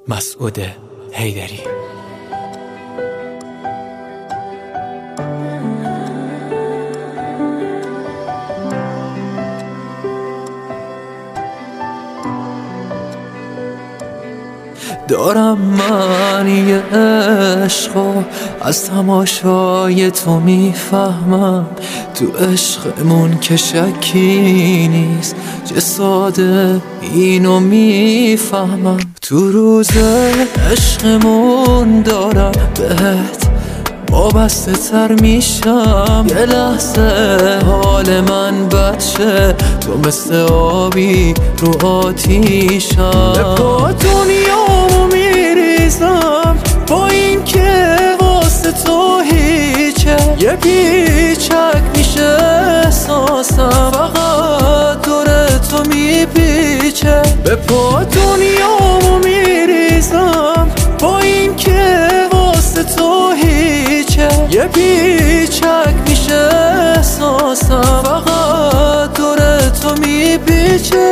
مسعود حیدری. دارم من یه عشقو از تماشای تو میفهمم، تو عشقمون که شکی نیست، چه ساده اینو میفهمم. تو روز عشقمون دارم بهت وابسته تر میشم، یه لحظه حال من بد شه، تو مثل آبی رو آتیشم. به پا دنیامو میریزم با این که واسه تو هیچه، یه پیچک میشه احساسم، فقط دور تو میپیچه. به پا دنیامو میریزم با این که واسه تو هیچه، یه پیچک میشه احساسم، فقط دور تو میپیچه.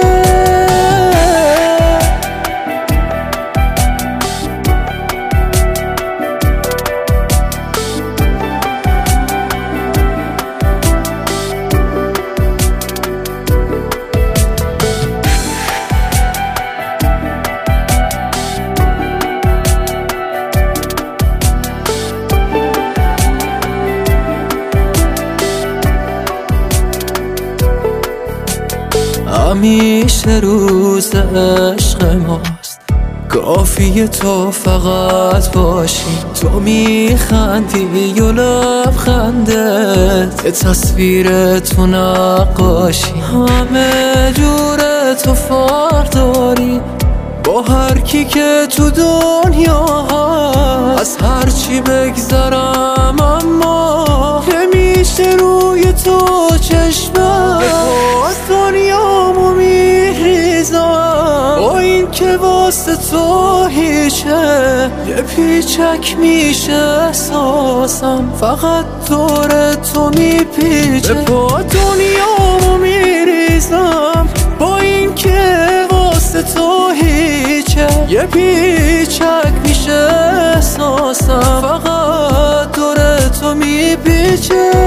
همیشه روز عشق ماست، کافیه تو فقط باشی، تو میخندی و لبخندت یه تصویر تو نقاشی، همه جور تو فرق داری با هر کی که تو دنیا هست. از هر چی بگذرم اما نمیشه روی تو چشمم، دنیامو میریزم با این که واسه تو هیچه، یه پیچک میشه احساسم، فقط دور تو میپیچه. به پا دنیامو میریزم با این که واسه تو هیچه، یه پیچک میشه احساسم، فقط دور تو میپیچه.